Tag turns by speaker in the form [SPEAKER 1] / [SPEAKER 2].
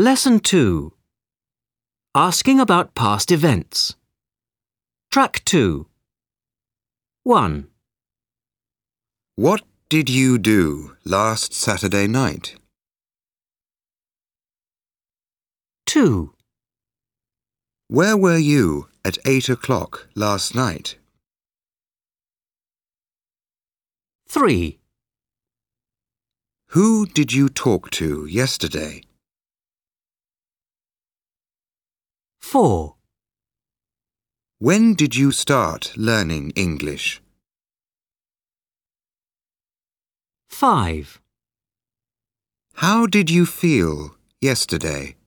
[SPEAKER 1] Lesson 2. Asking about past events. Track 2. 1.
[SPEAKER 2] What did you do last Saturday night?
[SPEAKER 1] 2.
[SPEAKER 2] Where were you at 8 o'clock last night?
[SPEAKER 1] 3.
[SPEAKER 2] Who did you talk to yesterday?
[SPEAKER 1] 4.
[SPEAKER 2] When did you start learning English?
[SPEAKER 1] 5.
[SPEAKER 2] How did you feel yesterday?